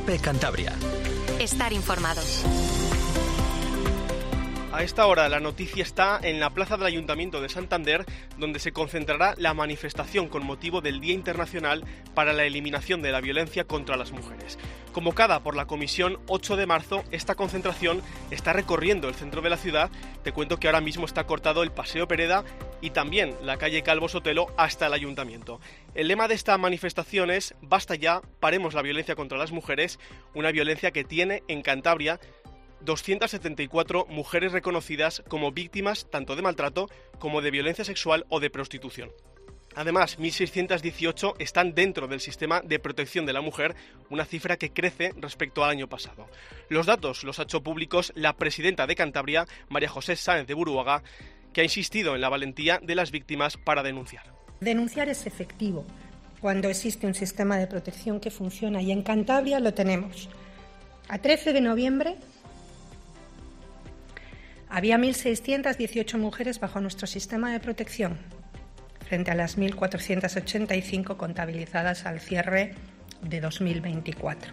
COPE Cantabria. Estar informados. A esta hora la noticia está en la plaza del Ayuntamiento de Santander, donde se concentrará la manifestación con motivo del Día Internacional para la Eliminación de la Violencia contra las Mujeres. Convocada por la Comisión 8 de marzo, esta concentración está recorriendo el centro de la ciudad. Te cuento que ahora mismo está cortado el Paseo Pereda y también la calle Calvo Sotelo hasta el Ayuntamiento. El lema de esta manifestación es «Basta ya, paremos la violencia contra las mujeres», una violencia que tiene en Cantabria 274 mujeres reconocidas como víctimas tanto de maltrato como de violencia sexual o de prostitución. Además, 1.618 están dentro del sistema de protección de la mujer, una cifra que crece respecto al año pasado. Los datos los ha hecho públicos la presidenta de Cantabria, María José Sáenz de Buruaga, que ha insistido en la valentía de las víctimas para denunciar. Denunciar es efectivo cuando existe un sistema de protección que funciona, y en Cantabria lo tenemos. A 13 de noviembre había 1.618 mujeres bajo nuestro sistema de protección, frente a las 1.485 contabilizadas al cierre de 2024.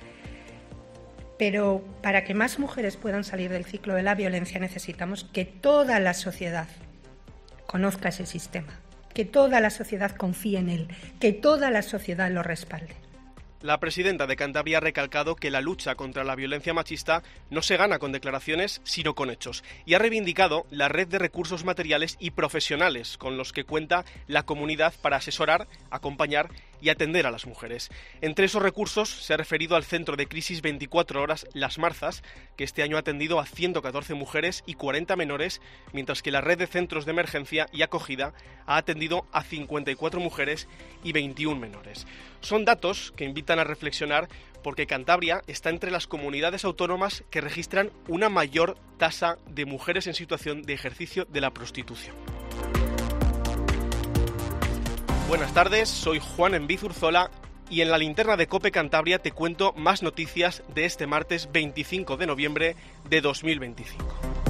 Pero para que más mujeres puedan salir del ciclo de la violencia necesitamos que toda la sociedad conozca ese sistema, que toda la sociedad confíe en él, que toda la sociedad lo respalde. La presidenta de Cantabria ha recalcado que la lucha contra la violencia machista no se gana con declaraciones, sino con hechos, y ha reivindicado la red de recursos materiales y profesionales con los que cuenta la comunidad para asesorar, acompañar y atender a las mujeres. Entre esos recursos se ha referido al Centro de Crisis 24 Horas Las Marzas, que este año ha atendido a 114 mujeres y 40 menores, mientras que la red de centros de emergencia y acogida ha atendido a 54 mujeres y 21 menores. Son datos que invitan a reflexionar, porque Cantabria está entre las comunidades autónomas que registran una mayor tasa de mujeres en situación de ejercicio de la prostitución. Buenas tardes, soy Juan Enviz Urzola y en la linterna de COPE Cantabria te cuento más noticias de este martes 25 de noviembre de 2025.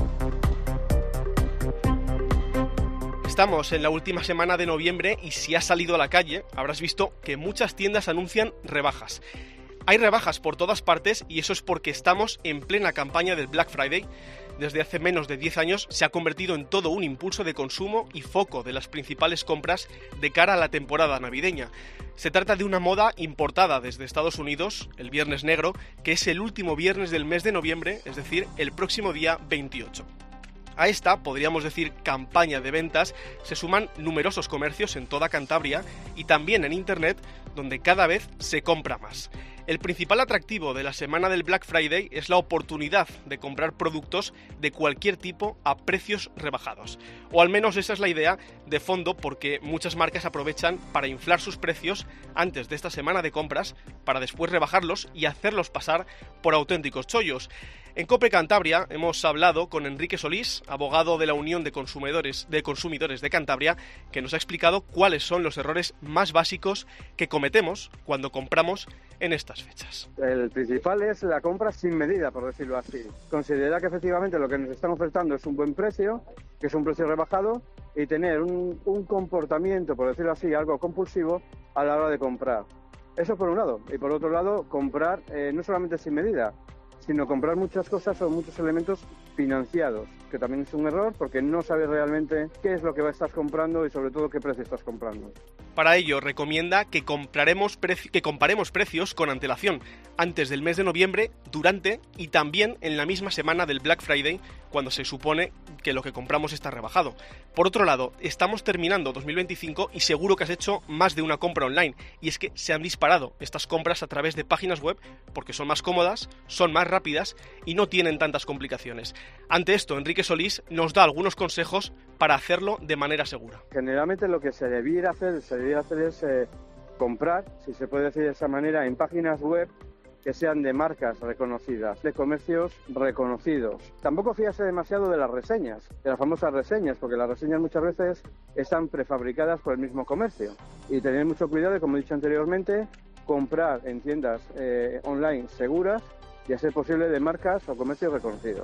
Estamos en la última semana de noviembre y si has salido a la calle habrás visto que muchas tiendas anuncian rebajas. Hay rebajas por todas partes y eso es porque estamos en plena campaña del Black Friday. Desde hace menos de 10 años se ha convertido en todo un impulso de consumo y foco de las principales compras de cara a la temporada navideña. Se trata de una moda importada desde Estados Unidos, el Viernes Negro, que es el último viernes del mes de noviembre, es decir, el próximo día 28. A esta, podríamos decir, campaña de ventas, se suman numerosos comercios en toda Cantabria y también en Internet, donde cada vez se compra más. El principal atractivo de la semana del Black Friday es la oportunidad de comprar productos de cualquier tipo a precios rebajados. O al menos esa es la idea de fondo, porque muchas marcas aprovechan para inflar sus precios antes de esta semana de compras, para después rebajarlos y hacerlos pasar por auténticos chollos. En COPE Cantabria hemos hablado con Enrique Solís, abogado de la Unión de Consumidores de Cantabria, que nos ha explicado cuáles son los errores más básicos que cometemos cuando compramos en estas fechas. El principal es la compra sin medida, por decirlo así. Considerar que efectivamente lo que nos están ofertando es un buen precio, que es un precio rebajado, y tener un comportamiento, por decirlo así, algo compulsivo a la hora de comprar. Eso por un lado. Y por otro lado, comprar no solamente sin medida, sino comprar muchas cosas o muchos elementos financiados, que también es un error porque no sabes realmente qué es lo que estás comprando y sobre todo qué precio estás comprando. Para ello recomienda que comparemos precios con antelación, antes del mes de noviembre, durante y también en la misma semana del Black Friday, cuando se supone que lo que compramos está rebajado. Por otro lado, estamos terminando 2025 y seguro que has hecho más de una compra online, y es que se han disparado estas compras a través de páginas web porque son más cómodas, son más rápidas y no tienen tantas complicaciones. Ante esto, Enrique Solís nos da algunos consejos para hacerlo de manera segura. Generalmente lo que se debiera hacer es comprar, si se puede decir de esa manera, en páginas web que sean de marcas reconocidas, de comercios reconocidos. Tampoco fíjase demasiado de las reseñas, de las famosas reseñas, porque las reseñas muchas veces están prefabricadas por el mismo comercio. Y tener mucho cuidado, como he dicho anteriormente, comprar en tiendas online seguras y a ser posible de marcas o comercios reconocidos.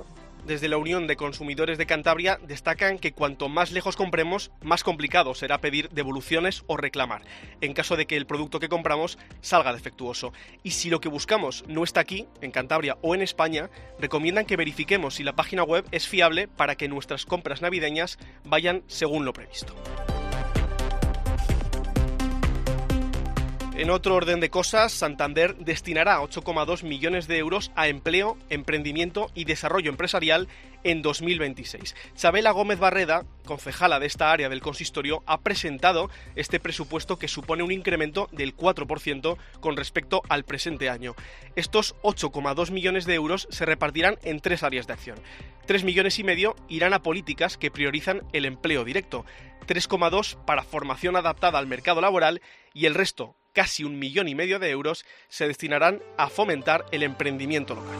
desde la Unión de Consumidores de Cantabria destacan que cuanto más lejos compremos, más complicado será pedir devoluciones o reclamar, en caso de que el producto que compramos salga defectuoso. Y si lo que buscamos no está aquí, en Cantabria o en España, recomiendan que verifiquemos si la página web es fiable para que nuestras compras navideñas vayan según lo previsto. En otro orden de cosas, Santander destinará 8,2 millones de euros a empleo, emprendimiento y desarrollo empresarial en 2026. Chabela Gómez Barreda, concejala de esta área del consistorio, ha presentado este presupuesto que supone un incremento del 4% con respecto al presente año. Estos 8,2 millones de euros se repartirán en 3 áreas de acción. 3,5 millones irán a políticas que priorizan el empleo directo, 3,2 para formación adaptada al mercado laboral y el resto, casi 1,5 millones de euros, se destinarán a fomentar el emprendimiento local.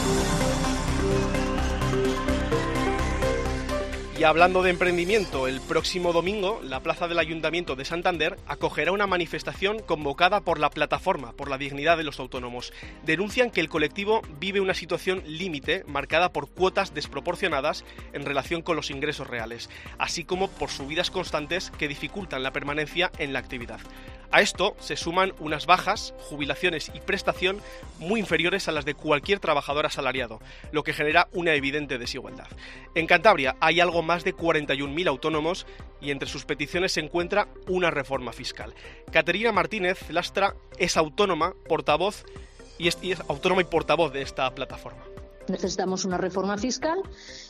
Y hablando de emprendimiento, el próximo domingo la plaza del Ayuntamiento de Santander acogerá una manifestación convocada por la Plataforma por la Dignidad de los Autónomos. Denuncian que el colectivo vive una situación límite marcada por cuotas desproporcionadas en relación con los ingresos reales, así como por subidas constantes que dificultan la permanencia en la actividad. A esto se suman unas bajas, jubilaciones y prestación muy inferiores a las de cualquier trabajador asalariado, lo que genera una evidente desigualdad. En Cantabria hay algo más de 41.000 autónomos y entre sus peticiones se encuentra una reforma fiscal. Caterina Martínez Lastra es autónoma, portavoz y es autónoma y portavoz de esta plataforma. Necesitamos una reforma fiscal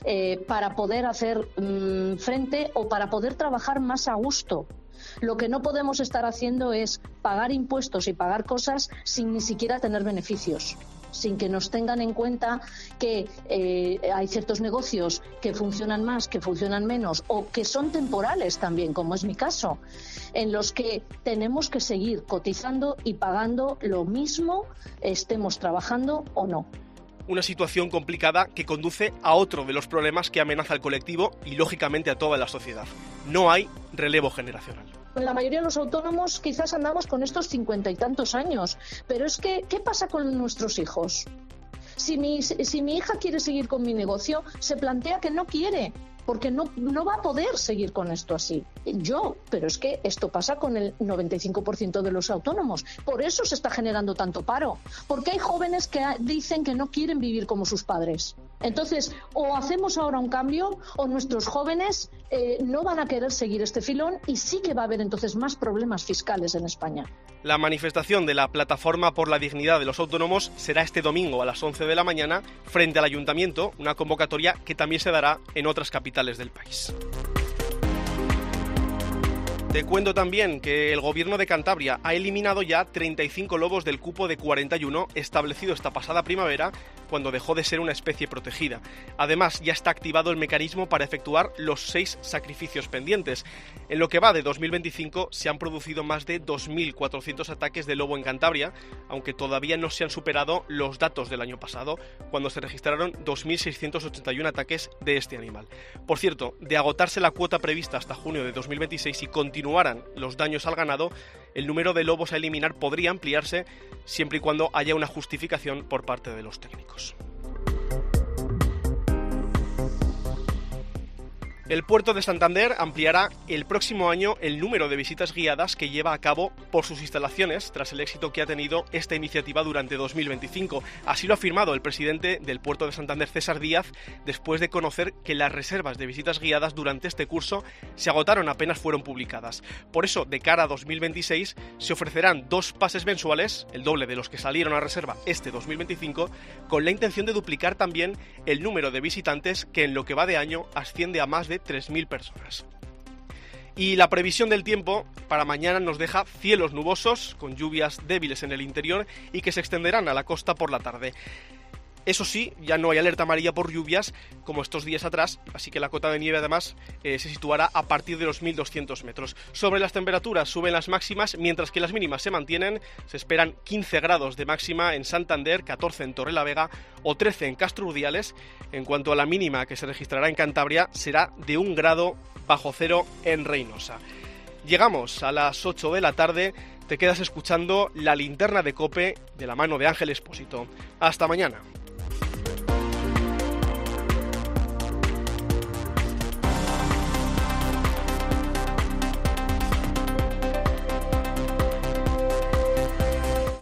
para poder hacer frente o para poder trabajar más a gusto. Lo que no podemos estar haciendo es pagar impuestos y pagar cosas sin ni siquiera tener beneficios, sin que nos tengan en cuenta que hay ciertos negocios que funcionan más, que funcionan menos o que son temporales también, como es mi caso, en los que tenemos que seguir cotizando y pagando lo mismo, estemos trabajando o no. Una situación complicada que conduce a otro de los problemas que amenaza al colectivo y lógicamente a toda la sociedad. No hay relevo generacional. La mayoría de los autónomos quizás andamos con estos 50 y tantos años, pero es que, ¿qué pasa con nuestros hijos? Si mi hija quiere seguir con mi negocio, se plantea que no quiere, porque no va a poder seguir con esto así. Pero es que esto pasa con el 95% de los autónomos. Por eso se está generando tanto paro, porque hay jóvenes que dicen que no quieren vivir como sus padres. Entonces, o hacemos ahora un cambio, o nuestros jóvenes no van a querer seguir este filón y sí que va a haber entonces más problemas fiscales en España. La manifestación de la Plataforma por la Dignidad de los Autónomos será este domingo a las 11 de la mañana frente al Ayuntamiento, una convocatoria que también se dará en otras capitales del país. Te cuento también que el Gobierno de Cantabria ha eliminado ya 35 lobos del cupo de 41 establecido esta pasada primavera, cuando dejó de ser una especie protegida. Además, ya está activado el mecanismo para efectuar los 6 sacrificios pendientes. En lo que va de 2025 se han producido más de 2.400 ataques de lobo en Cantabria, aunque todavía no se han superado los datos del año pasado, cuando se registraron 2.681 ataques de este animal. Por cierto, de agotarse la cuota prevista hasta junio de 2026 y continuaran los daños al ganado, el número de lobos a eliminar podría ampliarse siempre y cuando haya una justificación por parte de los técnicos. El puerto de Santander ampliará el próximo año el número de visitas guiadas que lleva a cabo por sus instalaciones tras el éxito que ha tenido esta iniciativa durante 2025. Así lo ha afirmado el presidente del puerto de Santander, César Díaz, después de conocer que las reservas de visitas guiadas durante este curso se agotaron apenas fueron publicadas. Por eso, de cara a 2026, se ofrecerán 2 pases mensuales, el doble de los que salieron a reserva este 2025, con la intención de duplicar también el número de visitantes que en lo que va de año asciende a más de 3.000 personas. Y la previsión del tiempo para mañana nos deja cielos nubosos, con lluvias débiles en el interior y que se extenderán a la costa por la tarde. Eso sí, ya no hay alerta amarilla por lluvias como estos días atrás, así que la cota de nieve además se situará a partir de los 1.200 metros. Sobre las temperaturas suben las máximas, mientras que las mínimas se mantienen. Se esperan 15 grados de máxima en Santander, 14 en Torrelavega o 13 en Castro Urdiales. En cuanto a la mínima que se registrará en Cantabria, será de 1 grado bajo cero en Reinosa. Llegamos a las 8 de la tarde, te quedas escuchando La Linterna de COPE de la mano de Ángel Expósito. Hasta mañana.